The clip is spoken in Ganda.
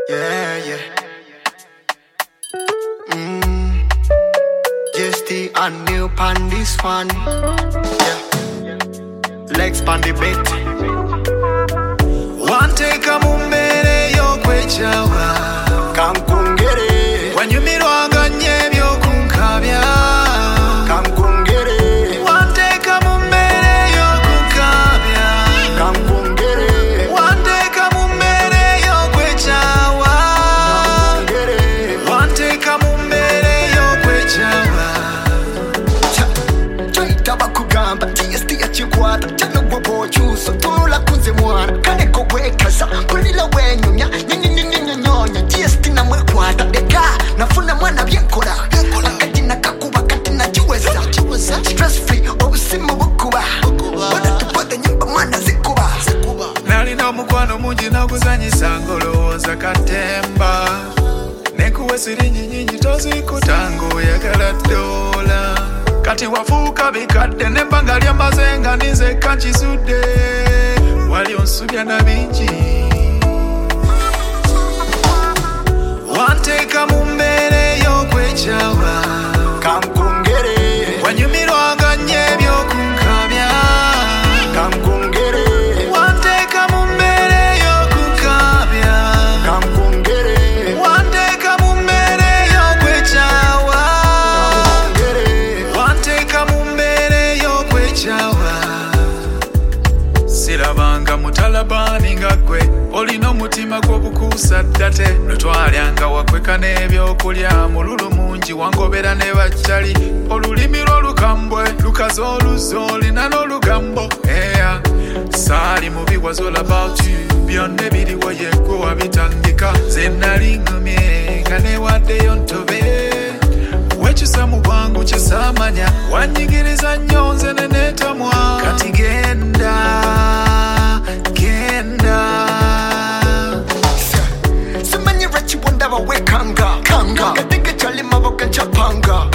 Yeah, yeah. Just the and new pan this one. Yeah. Legs pan the bit. One take a mumbere yo kwechawa. Kankungere. When you mirwanga nyebyo kunkabya. Kankungere. One take a mumbere yo kunkabya. Kankungere. One take a mumbere yo kwechawa. Kankungere. One take a mumbere yo kwechawa. Choita bakugamba TST yachikwata. Chano bobo chuso tunula kunze mwana. Kane kowekaza kulila wenyunya. Nyonya TST na mwekwata. Deka nafuna mwana byenkora. Akati nakakuba kati najiweza. Stress free obusima bukuba. Wada tupode nyimba mwana zikuba. Nalina mukwano mungi naguzanyisa ngolowooza katemba. Nekuwe siringi nyingi tozikutango oyagala dola. Kati wafuuka bikadde n'ebbanga lyamaze nga ninzekka nkisudde. Wali onsubya na bingi. Wanteeka mu mbeera ey'okwekyaba. Kankungere. Wanyumirwanga nnyo ebyokunkabya. Kankungere. Wanteeka mu mbeera ey'okunkabya. Kankungere. Wanteeka mu mbeera ey'okwekyawa. Kankungere. Wanteeka mu mbeera ey'okwekyawa. Sirabanga mutalabani nga gwe. Olina omutima gw'obukuusa ddate. Lwetwalyanga wakweka n'ebyokulya. Mululu mungi wangobera ne bajjali. Olulimi lw'olukambwe lukaza oluzza olina n'olugambo. Saali mubi was all about you. Byonna ebiriwo yeggwe wabitandika. Ze nali ngumye nga newaddeyo ntobe. Wekyusa mu bwangu kisaamanya. Wanyigiriza nnyo nze ne neetamwa. Kati genda. Simanyi reki bondaba wekanga. Kadege kyali maboko nchapanga.